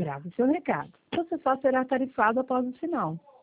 Grave seu recado. Você só será tarifado após o sinal.